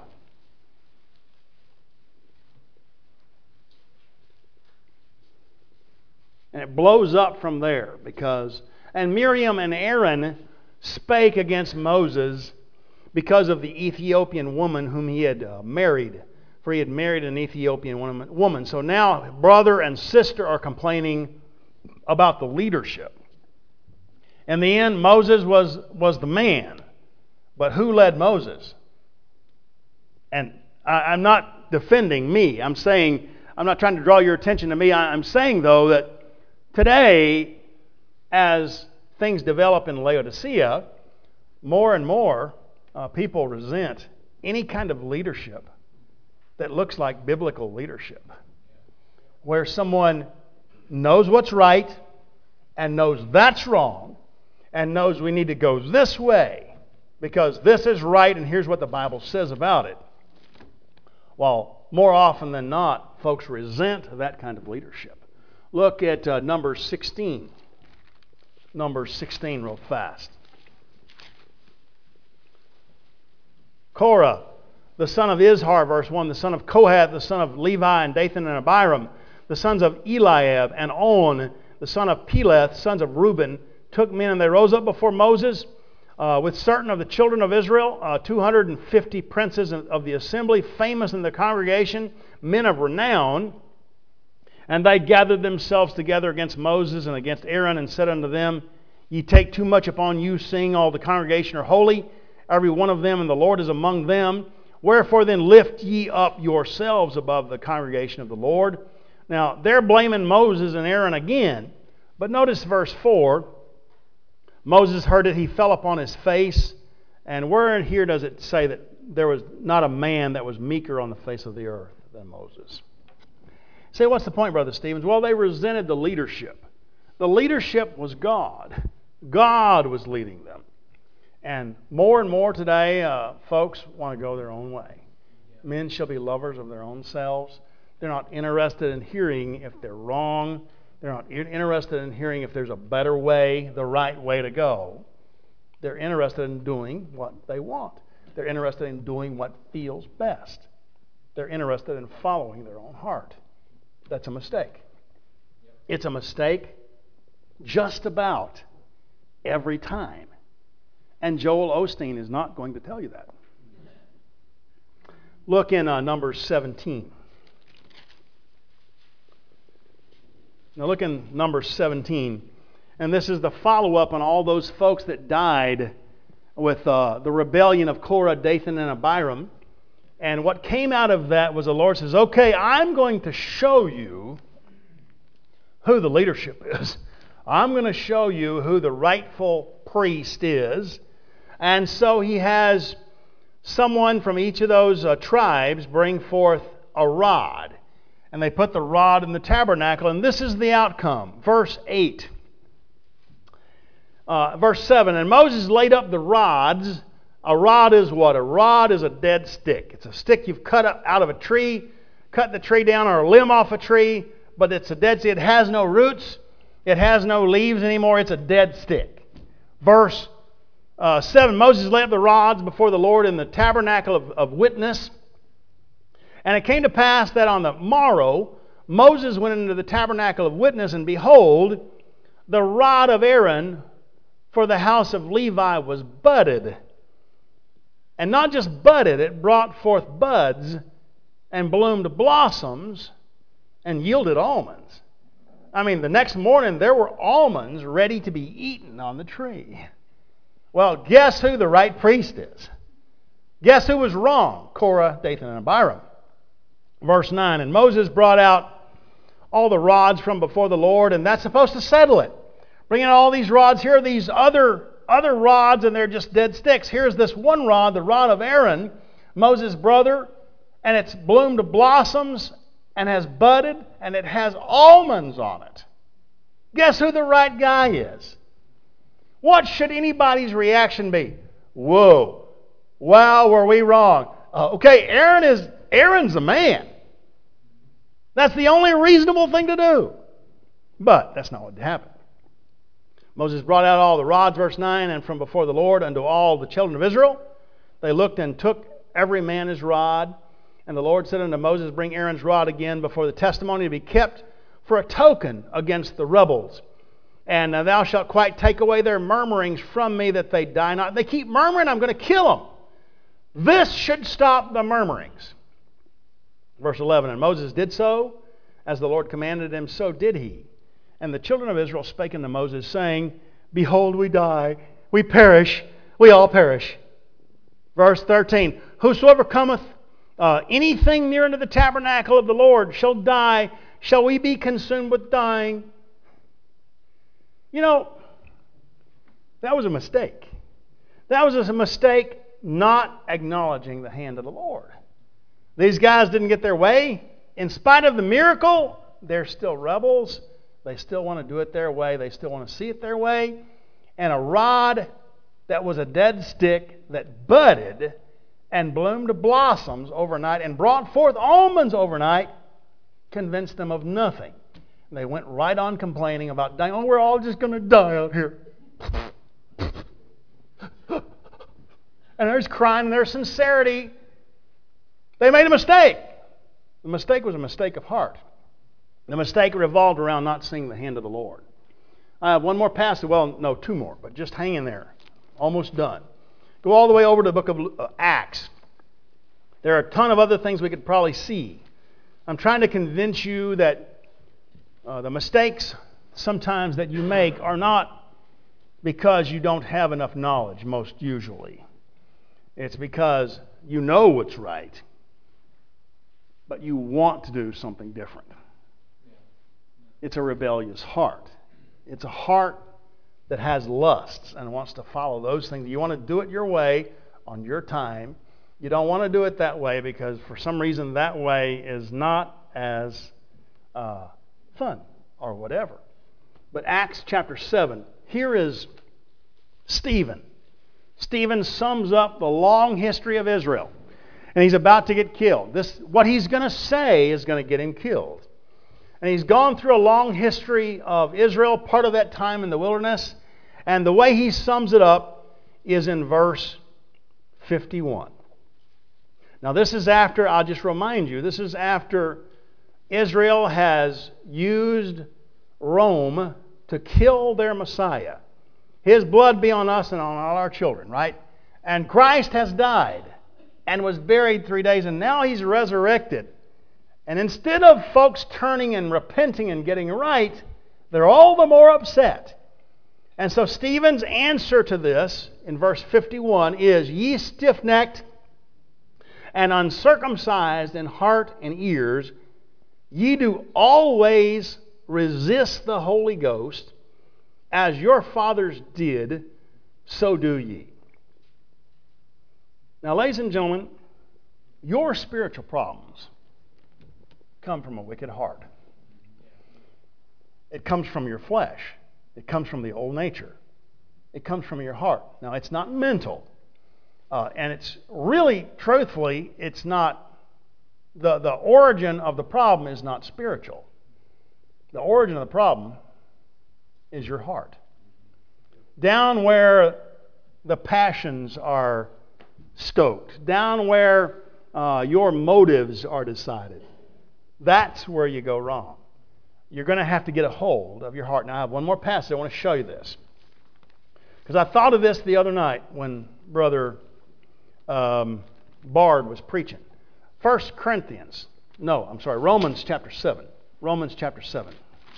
[SPEAKER 1] And it blows up from there because, and Miriam and Aaron spake against Moses because of the Ethiopian woman whom he had uh, married. For he had married an Ethiopian woman. So now brother and sister are complaining about the leadership. In the end, Moses was, was the man. But who led Moses? And I, I'm not defending me. I'm saying, I'm not trying to draw your attention to me. I, I'm saying, though, that today, as things develop in Laodicea, more and more uh, people resent any kind of leadership that looks like biblical leadership, where someone knows what's right and knows that's wrong and knows we need to go this way because this is right and here's what the Bible says about it, while more often than not, folks resent that kind of leadership. Look at uh, Numbers sixteen. Numbers sixteen real fast. Korah, the son of Izhar, verse one, the son of Kohath, the son of Levi, and Dathan and Abiram, the sons of Eliab, and On, the son of Peleth, sons of Reuben, took men, and they rose up before Moses uh, with certain of the children of Israel, uh, two hundred fifty princes of the assembly, famous in the congregation, men of renown. And they gathered themselves together against Moses and against Aaron, and said unto them, Ye take too much upon you, seeing all the congregation are holy, every one of them, and the Lord is among them. Wherefore then lift ye up yourselves above the congregation of the Lord. Now, they're blaming Moses and Aaron again. But notice verse four. Moses heard it, he fell upon his face. And where in here does it say that there was not a man that was meeker on the face of the earth than Moses? Say, what's the point, Brother Stevens? Well, they resented the leadership. The leadership was God. God was leading them. And more and more today, uh, folks want to go their own way. Men shall be lovers of their own selves. They're not interested in hearing if they're wrong. They're not interested in hearing if there's a better way, the right way to go. They're interested in doing what they want. They're interested in doing what feels best. They're interested in following their own heart. That's a mistake. It's a mistake just about every time. And Joel Osteen is not going to tell you that. Look in uh, Numbers seventeen. Now look in Numbers seventeen. And this is the follow-up on all those folks that died with uh, the rebellion of Korah, Dathan, and Abiram. And what came out of that was the Lord says, okay, I'm going to show you who the leadership is. I'm going to show you who the rightful priest is. And so he has someone from each of those uh, tribes bring forth a rod. And they put the rod in the tabernacle, and this is the outcome. Verse eight. Uh, verse seven, and Moses laid up the rods. A rod is what? A rod is a dead stick. It's a stick you've cut up out of a tree, cut the tree down, or a limb off a tree, but it's a dead stick. It has no roots. It has no leaves anymore. It's a dead stick. Verse uh, seven, Moses laid up the rods before the Lord in the tabernacle of, of witness. And it came to pass that on the morrow, Moses went into the tabernacle of witness, and behold, the rod of Aaron for the house of Levi was budded. And not just budded, it brought forth buds and bloomed blossoms and yielded almonds. I mean, the next morning there were almonds ready to be eaten on the tree. Well, guess who the right priest is? Guess who was wrong? Korah, Dathan, and Abiram. Verse nine, and Moses brought out all the rods from before the Lord, and that's supposed to settle it. Bring in all these rods. Here are these other other rods, and they're just dead sticks. Here's this one rod, the rod of Aaron, Moses' brother, and it's bloomed blossoms and has budded, and it has almonds on it. Guess who the right guy is? What should anybody's reaction be? Whoa, wow, were we wrong? Uh, okay, Aaron is Aaron's a man. That's the only reasonable thing to do. But that's not what happened. Moses brought out all the rods, verse nine, and from before the Lord unto all the children of Israel. They looked and took every man his rod. And the Lord said unto Moses, bring Aaron's rod again before the testimony to be kept for a token against the rebels. And uh, thou shalt quite take away their murmurings from me, that they die not. They keep murmuring, I'm going to kill them. This should stop the murmurings. Verse eleven, and Moses did so, as the Lord commanded him, so did he. And the children of Israel spake unto Moses, saying, behold, we die, we perish, we all perish. Verse thirteen, whosoever cometh uh, anything near unto the tabernacle of the Lord shall die. Shall we be consumed with dying? You know, that was a mistake. That was a mistake not acknowledging the hand of the Lord. These guys didn't get their way. In spite of the miracle, they're still rebels. They still want to do it their way. They still want to see it their way. And a rod that was a dead stick that budded and bloomed blossoms overnight and brought forth almonds overnight convinced them of nothing. And they went right on complaining about dying. Oh, we're all just going to die out here. And there's crying and there's sincerity. They made a mistake. The mistake was a mistake of heart. The mistake revolved around not seeing the hand of the Lord. I have one more passage. Well, no, two more, but just hang in there. Almost done. Go all the way over to the book of Acts. There are a ton of other things we could probably see. I'm trying to convince you that uh, the mistakes sometimes that you make are not because you don't have enough knowledge, most usually. It's because you know what's right, but you want to do something different. It's a rebellious heart. It's a heart that has lusts and wants to follow those things. You want to do it your way on your time. You don't want to do it that way because for some reason that way is not as uh, fun or whatever. But Acts chapter seven, here is Stephen. Stephen sums up the long history of Israel. And he's about to get killed. This, what he's going to say is going to get him killed. And he's gone through a long history of Israel, part of that time in the wilderness. And the way he sums it up is in verse fifty-one. Now this is after, I'll just remind you, this is after Israel has used Rome to kill their Messiah. His blood be on us and on all our children, right? And Christ has died and was buried three days, and now He's resurrected. And instead of folks turning and repenting and getting right, they're all the more upset. And so Stephen's answer to this in verse fifty-one is, "Ye stiff-necked and uncircumcised in heart and ears, ye do always resist the Holy Ghost, as your fathers did, so do ye." Now, ladies and gentlemen, your spiritual problems come from a wicked heart. It comes from your flesh. It comes from the old nature. It comes from your heart. Now, it's not mental. Uh, and it's really, truthfully, it's not, the, the origin of the problem is not spiritual. The origin of the problem is your heart. Down where the passions are stoked, down where uh, your motives are decided, that's where you go wrong. You're going to have to get a hold of your heart. Now, I have one more passage. I want to show you this. Because I thought of this the other night when Brother um, Bard was preaching. First Corinthians. No, I'm sorry. Romans chapter seven. Romans chapter seven.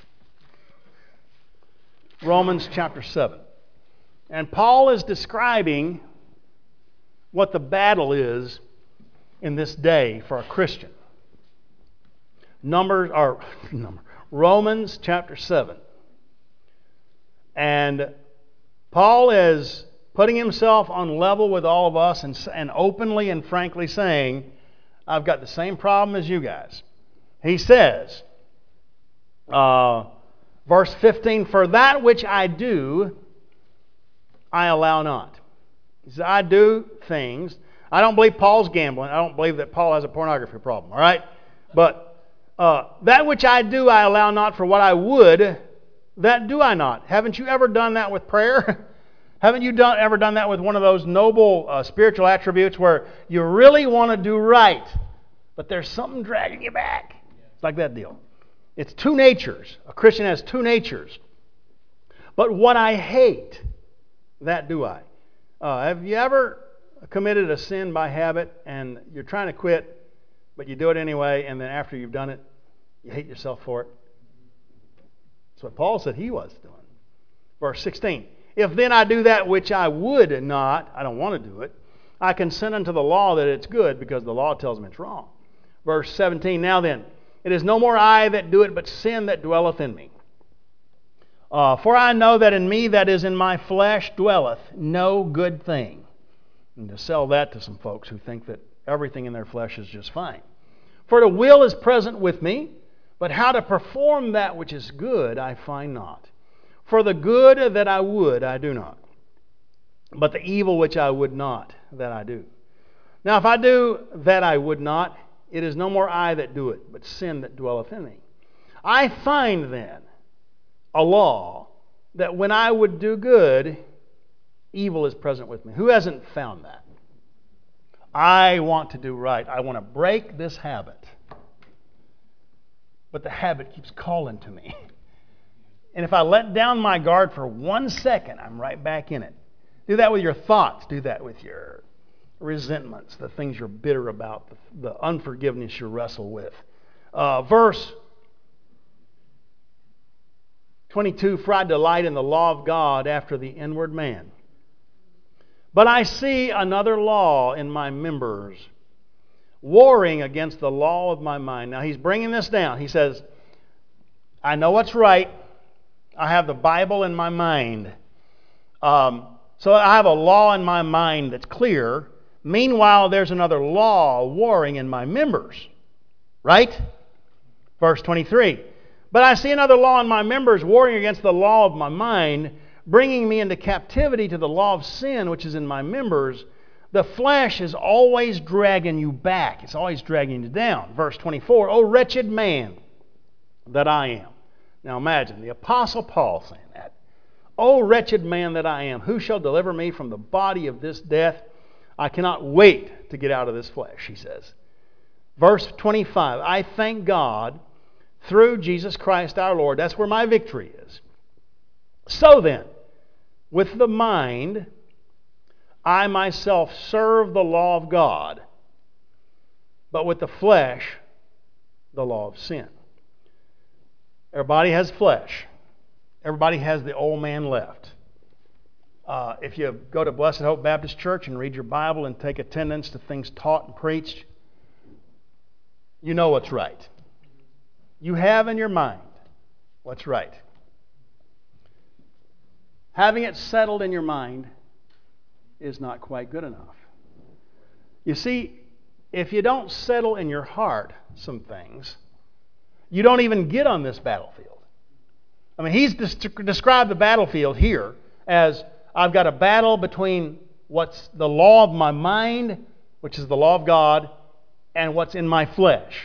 [SPEAKER 1] Romans chapter seven. And Paul is describing what the battle is in this day for a Christian. Numbers, or number, Romans chapter seven. And Paul is putting himself on level with all of us and, and openly and frankly saying, I've got the same problem as you guys. He says, uh, verse fifteen, "For that which I do, I allow not." He says, I do things. I don't believe Paul's gambling. I don't believe that Paul has a pornography problem, all right? But uh, that which I do, I allow not, for what I would, that do I not. Haven't you ever done that with prayer? Haven't you done, ever done that with one of those noble uh, spiritual attributes where you really want to do right, but there's something dragging you back? It's like that deal. It's two natures. A Christian has two natures. But what I hate, that do I. Uh, have you ever committed a sin by habit and you're trying to quit, but you do it anyway, and then after you've done it, you hate yourself for it? That's what Paul said he was doing. Verse sixteen, "If then I do that which I would not," I don't want to do it, "I consent unto the law that it's good, because the law tells me it's wrong." Verse seventeen, "Now then, it is no more I that do it, but sin that dwelleth in me. Uh, for I know that in me, that is in my flesh, dwelleth no good thing." And to sell that to some folks who think that everything in their flesh is just fine. "For the will is present with me, but how to perform that which is good I find not. For the good that I would I do not, but the evil which I would not, that I do. Now if I do that I would not, it is no more I that do it, but sin that dwelleth in me. I find then a law that when I would do good, evil is present with me. Who hasn't found that? I want to do right. I want to break this habit. But the habit keeps calling to me. And if I let down my guard for one second, I'm right back in it. Do that with your thoughts. Do that with your resentments, the things you're bitter about, the, the unforgiveness you wrestle with. Uh, verse twenty-two, for I delight in the law of God after the inward man. But I see another law in my members, warring against the law of my mind. Now he's bringing this down. He says, I know what's right. I have the Bible in my mind. Um, so I have a law in my mind that's clear. Meanwhile, there's another law warring in my members. Right? Verse twenty-three. But I see another law in my members warring against the law of my mind, bringing me into captivity to the law of sin which is in my members. The flesh is always dragging you back. It's always dragging you down. Verse twenty-four, O wretched man that I am. Now imagine the Apostle Paul saying that. O wretched man that I am, who shall deliver me from the body of this death? I cannot wait to get out of this flesh, he says. Verse twenty-five, I thank God through Jesus Christ our Lord. That's where my victory is. So then, with the mind, I myself serve the law of God, but with the flesh, the law of sin. Everybody has flesh. Everybody has the old man left. Uh, if you go to Blessed Hope Baptist Church and read your Bible and take attendance to things taught and preached, you know what's right. You have in your mind what's right. Having it settled in your mind is not quite good enough. You see, if you don't settle in your heart some things, you don't even get on this battlefield. I mean, he's des- described the battlefield here as I've got a battle between what's the law of my mind, which is the law of God, and what's in my flesh.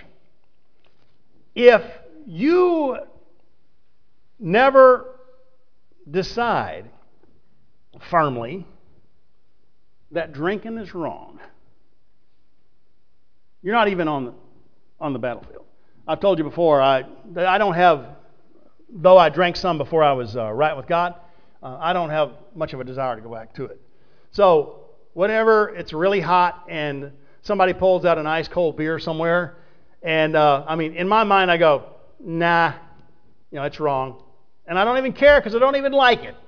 [SPEAKER 1] If you never decide firmly that drinking is wrong, you're not even on the, on the battlefield. I've told you before, I, I don't have, though I drank some before I was uh, right with God, uh, I don't have much of a desire to go back to it. So whenever it's really hot and somebody pulls out an ice cold beer somewhere, and uh, I mean, in my mind I go, nah, you know, it's wrong. And I don't even care because I don't even like it.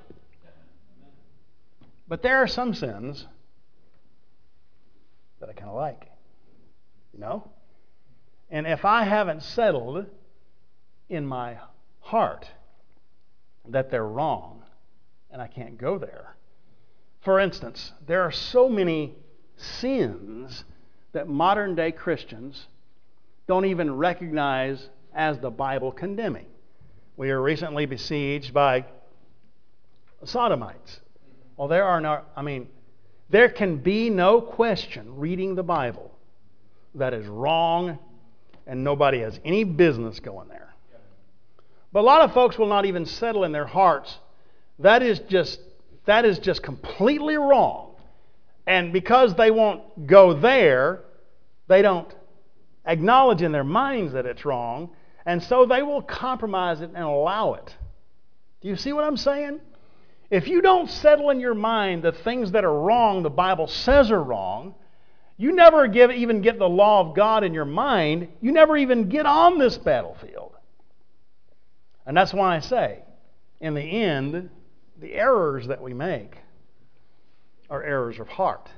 [SPEAKER 1] But there are some sins that I kind of like, you know? And if I haven't settled in my heart that they're wrong and I can't go there. For instance, there are so many sins that modern day Christians don't even recognize as the Bible condemning. We were recently besieged by sodomites. Well, there are no, I mean, there can be no question reading the Bible that is wrong and nobody has any business going there. But a lot of folks will not even settle in their hearts. That is just, that is just completely wrong. And because they won't go there, they don't acknowledge in their minds that it's wrong, and so they will compromise it and allow it. Do you see what I'm saying? If you don't settle in your mind the things that are wrong, the Bible says are wrong, you never give, even get the law of God in your mind, you never even get on this battlefield. And that's why I say, in the end, the errors that we make are errors of heart.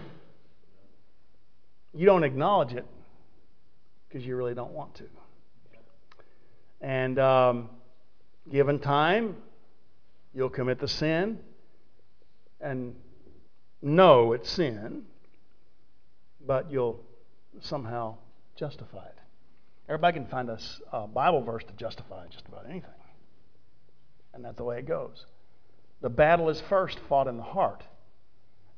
[SPEAKER 1] You don't acknowledge it because you really don't want to. And um, given time, you'll commit the sin and know it's sin, but you'll somehow justify it. Everybody can find a uh, Bible verse to justify just about anything. And that's the way it goes. The battle is first fought in the heart.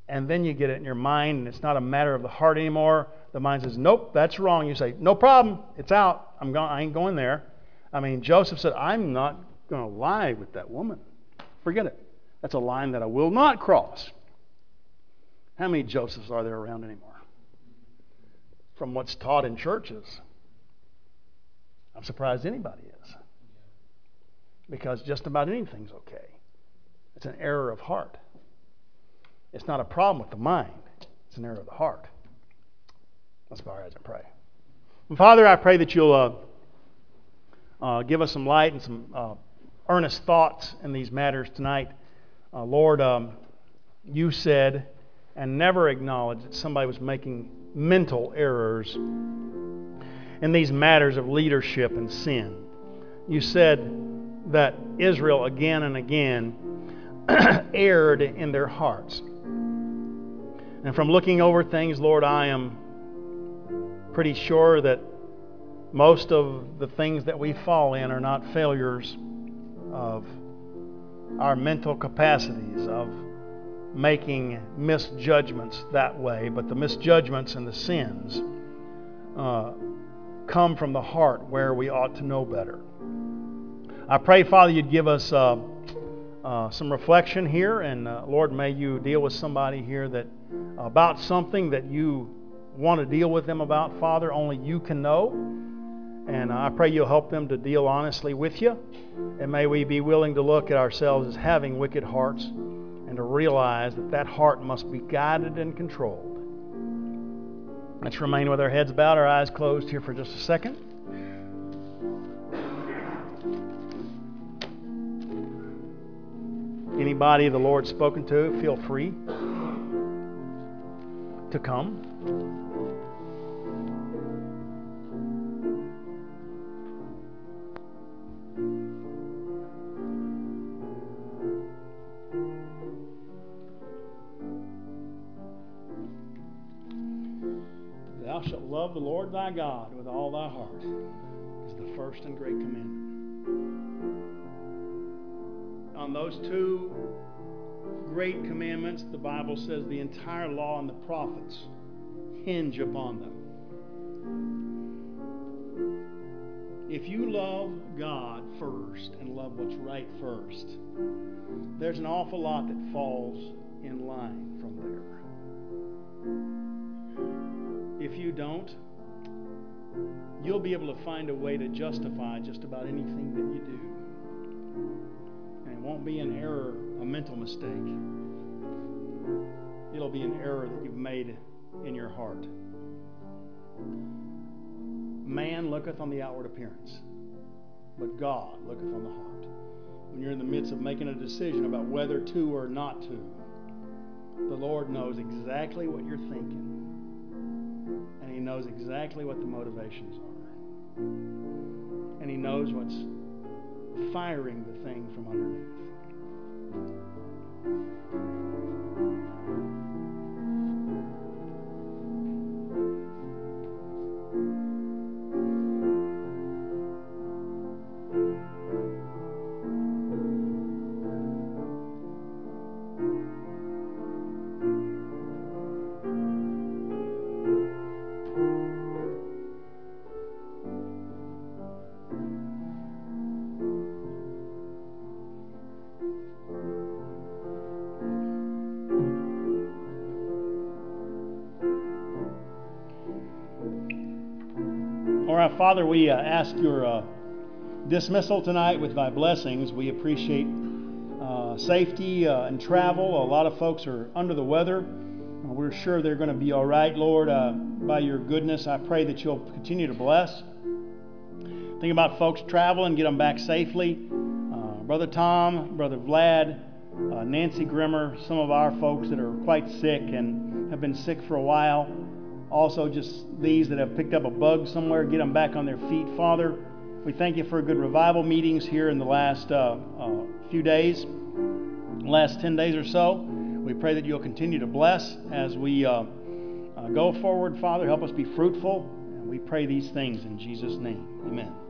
[SPEAKER 1] and then you get it in your mind, and it's not a matter of the heart anymore. The mind says, nope, that's wrong. You say, no problem, it's out. I'm going, I ain't going there. I mean, Joseph said, I'm not going to lie with that woman. Forget it. That's a line that I will not cross. How many Josephs are there around anymore? From what's taught in churches, I'm surprised anybody is. Because just about anything's okay. It's an error of heart. It's not a problem with the mind. It's an error of the heart. Let's bow our heads and pray. And Father, I pray that you'll uh, uh, give us some light and some uh, earnest thoughts in these matters tonight. Uh, Lord, um, you said and never acknowledged that somebody was making mental errors in these matters of leadership and sin. You said that Israel again and again erred in their hearts. And from looking over things, Lord, I am pretty sure that most of the things that we fall in are not failures of our mental capacities, of making misjudgments that way, but the misjudgments and the sins uh, come from the heart where we ought to know better. I pray, Father, you'd give us uh, uh, some reflection here, and uh, Lord, may you deal with somebody here that about something that you want to deal with them about, Father, only you can know. And I pray you'll help them to deal honestly with you. And may we be willing to look at ourselves as having wicked hearts and to realize that that heart must be guided and controlled. Let's remain with our heads bowed, our eyes closed here for just a second. Anybody the Lord's spoken to, feel free to come. Thou shalt love the Lord thy God with all thy heart is the first and great commandment. On those two great commandments, the Bible says the entire law and the prophets hinge upon them. If you love God first and love what's right first, there's an awful lot that falls in line from there. If you don't, you'll be able to find a way to justify just about anything that you do. And it won't be an error, a mental mistake. It'll be an error that you've made in your heart. Man looketh on the outward appearance, but God looketh on the heart. When you're in the midst of making a decision about whether to or not to, the Lord knows exactly what you're thinking. And He knows exactly what the motivations are. And He knows what's firing the thing from underneath. All right, Father, we uh, ask your uh, dismissal tonight with thy blessings. We appreciate uh, safety uh, and travel. A lot of folks are under the weather. Uh, we're sure they're going to be all right, Lord. Uh, by your goodness, I pray that you'll continue to bless. Think about folks traveling, get them back safely. Uh, Brother Tom, Brother Vlad, uh, Nancy Grimmer, some of our folks that are quite sick and have been sick for a while. Also, just these that have picked up a bug somewhere, get them back on their feet. Father, we thank you for good revival meetings here in the last uh, uh, few days, last ten days or so. We pray that you'll continue to bless as we uh, uh, go forward. Father, help us be fruitful. And we pray these things in Jesus' name. Amen.